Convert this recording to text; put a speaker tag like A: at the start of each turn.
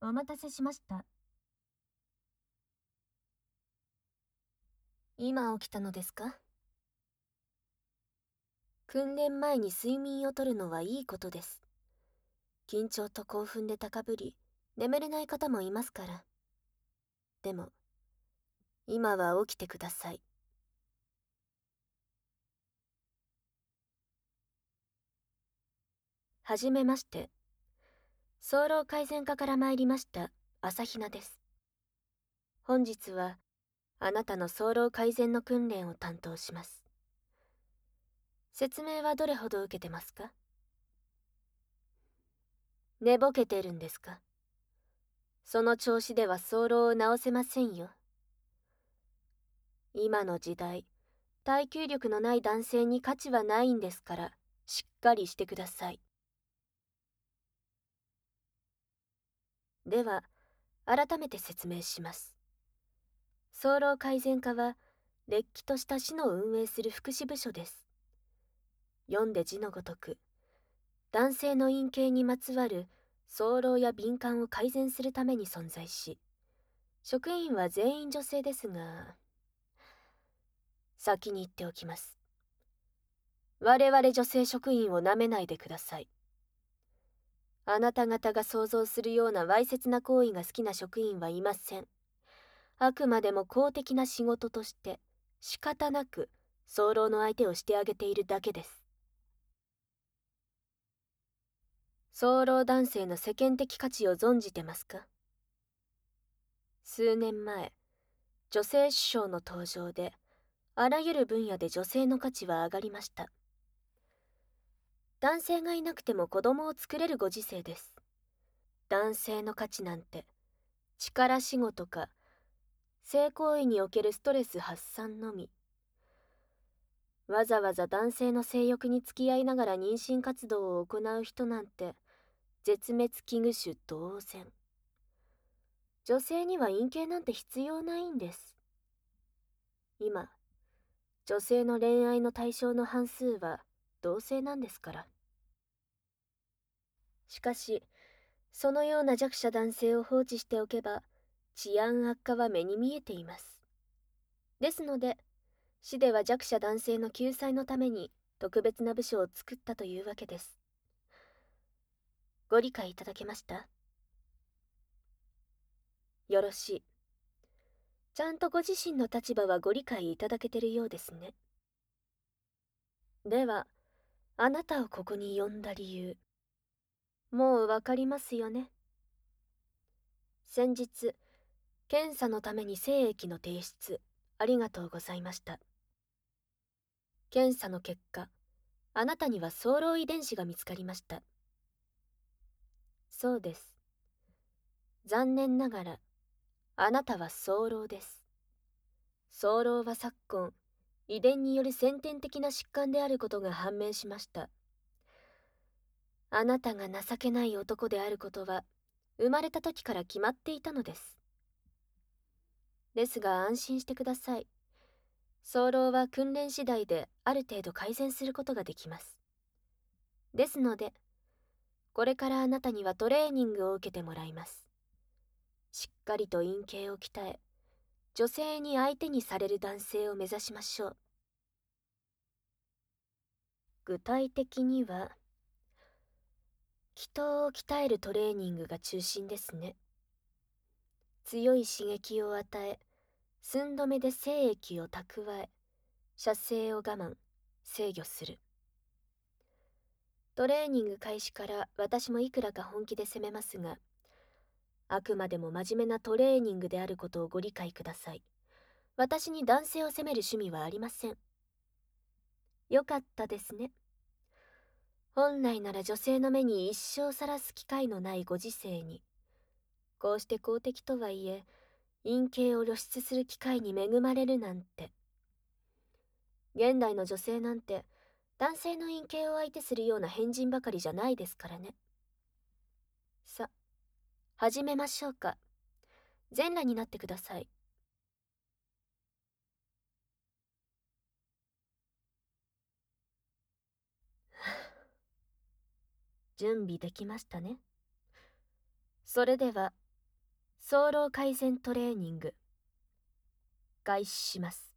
A: お待たせしました。
B: 今起きたのですか？訓練前に睡眠をとるのはいいことです。緊張と興奮で高ぶり、眠れない方もいますから。でも、今は起きてください。はじめまして。早漏改善課から参りました朝比奈です。本日はあなたの早漏改善の訓練を担当します。説明はどれほど受けてますか？寝ぼけてるんですか？その調子では早漏を治せませんよ。今の時代、耐久力のない男性に価値はないんですから、しっかりしてください。では、改めて説明します。早漏改善課は、れっきとした市の運営する福祉部署です。読んで字のごとく、男性の陰茎にまつわる早漏や敏感を改善するために存在し、職員は全員女性ですが、先に言っておきます。我々女性職員を舐めないでください。あなた方が想像するようなわいせつな行為が好きな職員はいません。あくまでも公的な仕事として仕方なく早漏の相手をしてあげているだけです。早漏男性の世間的価値を存じてますか？数年前、女性首相の登場であらゆる分野で女性の価値は上がりました。男性がいなくても子供を作れるご時世です。男性の価値なんて力仕事か性行為におけるストレス発散のみ。わざわざ男性の性欲に付き合いながら妊娠活動を行う人なんて絶滅危惧種同然。女性には陰茎なんて必要ないんです。今、女性の恋愛の対象の半数は同性なんですから。しかし、そのような弱者男性を放置しておけば治安悪化は目に見えています。ですので、市では弱者男性の救済のために特別な部署を作ったというわけです。ご理解いただけました？よろしい。ちゃんとご自身の立場はご理解いただけてるようですね。では、あなたをここに呼んだ理由、もうわかりますよね。先日、検査のために精液の提出、ありがとうございました。検査の結果、あなたには早漏遺伝子が見つかりました。そうです。残念ながら、あなたは早漏です。早漏は昨今、遺伝による先天的な疾患であることが判明しました。あなたが情けない男であることは、生まれた時から決まっていたのです。ですが安心してください。早漏は訓練次第である程度改善することができます。ですので、これからあなたにはトレーニングを受けてもらいます。しっかりと陰茎を鍛え、女性に相手にされる男性を目指しましょう。具体的には、気筒を鍛えるトレーニングが中心ですね。強い刺激を与え、寸止めで精液を蓄え、射精を我慢、制御する。トレーニング開始から私もいくらか本気で攻めますが、あくまでも真面目なトレーニングであることをご理解ください。私に男性を責める趣味はありません。よかったですね。本来なら女性の目に一生さらす機会のないご時世に、こうして公的とはいえ、陰茎を露出する機会に恵まれるなんて。現代の女性なんて、男性の陰茎を相手するような変人ばかりじゃないですからね。さ、始めましょうか。全裸になってください。準備できましたね。それでは、 早漏改善トレーニング開始します。